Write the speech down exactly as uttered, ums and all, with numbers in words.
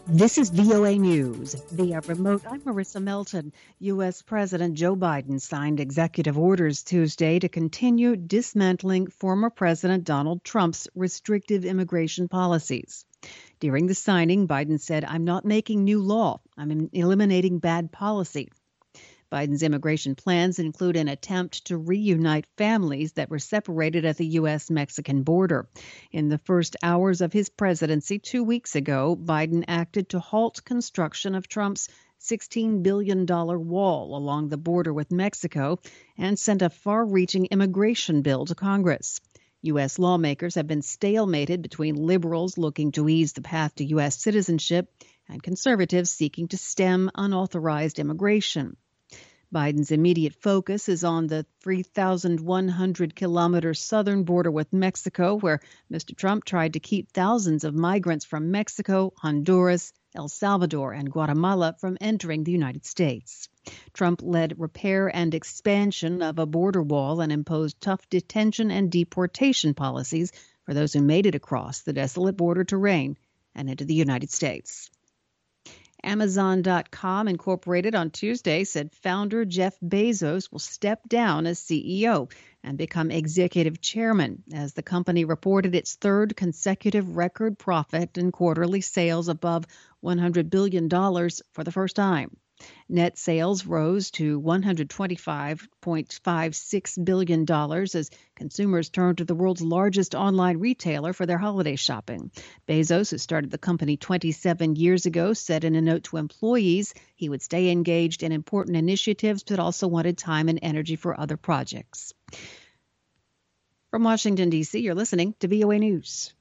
This is V O A News via remote. I'm Marissa Melton. U S. President Joe Biden signed executive orders Tuesday to continue dismantling former President Donald Trump's restrictive immigration policies. During the signing, Biden said, "I'm not making new law. I'm eliminating bad policy." Biden's immigration plans include an attempt to reunite families that were separated at the U S Mexican border. In the first hours of his presidency two weeks ago, Biden acted to halt construction of Trump's sixteen billion dollars wall along the border with Mexico and sent a far-reaching immigration bill to Congress. U S lawmakers have been stalemated between liberals looking to ease the path to U S citizenship and conservatives seeking to stem unauthorized immigration. Biden's immediate focus is on the three thousand one hundred kilometer southern border with Mexico, where Mister Trump tried to keep thousands of migrants from Mexico, Honduras, El Salvador, and Guatemala from entering the United States. Trump led repair and expansion of a border wall and imposed tough detention and deportation policies for those who made it across the desolate border terrain and into the United States. Amazon dot com Incorporated on Tuesday said founder Jeff Bezos will step down as C E O and become executive chairman as the company reported its third consecutive record profit and quarterly sales above one hundred billion dollars for the first time. Net sales rose to one hundred twenty-five point five six billion dollars as consumers turned to the world's largest online retailer for their holiday shopping. Bezos, who started the company twenty-seven years ago, said in a note to employees he would stay engaged in important initiatives but also wanted time and energy for other projects. From Washington, D C, you're listening to V O A News.